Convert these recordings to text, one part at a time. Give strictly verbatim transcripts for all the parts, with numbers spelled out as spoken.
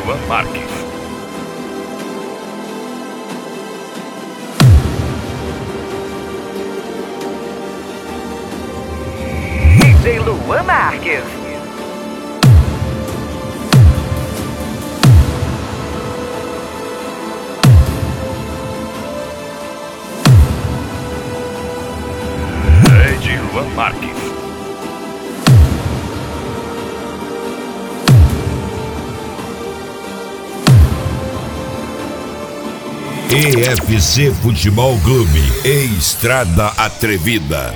Luan Marques. D J Luan Marques. D J Luan Marques. E F C Futebol Clube e Estrada Atrevida.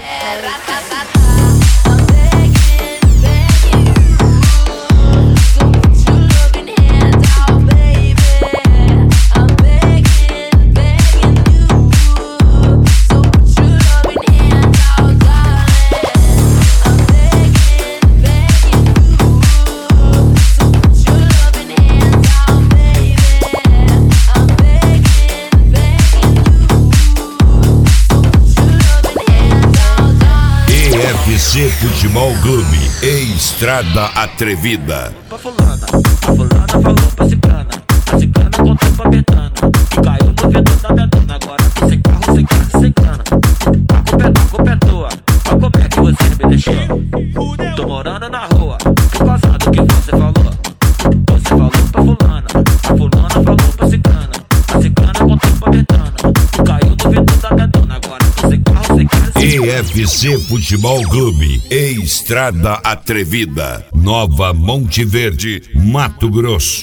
E F C Futebol Clube e Estrada Atrevida. Pra fulana, a fulana falou pra ciclana, a ciclana contou pra betana, que caiu no vidro da betana. Agora tô sem carro, sem casa, sem cana. A culpa é, a culpa é tua, olha como é que você me deixou. Tô morando na rua, por causa do que você falou. Você falou pra fulana, a fulana falou pra ciclana, a ciclana contou pra betana, que caiu no vidro da betana. Agora tô sem carro, sem casa, sem E F C Futebol Clube e Estrada Atrevida, Nova Monte Verde, Mato Grosso.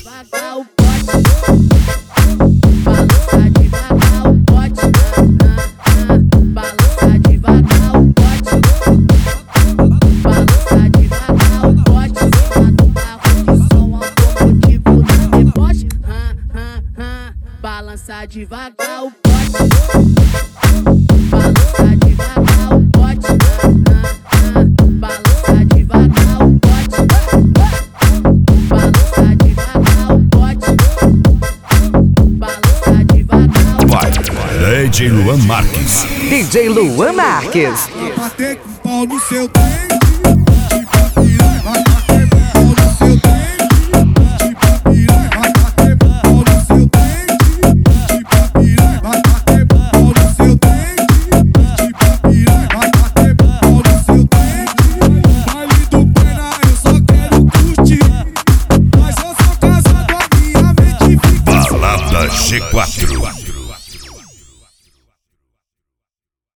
Balança devagar o pote, balança devagar o pote, balança devagar o pote, balança devagar o pote, balança devagar o pote. Vai, D J Luan Marques. D J Luan Marques. Pra bater com pau no seu dente.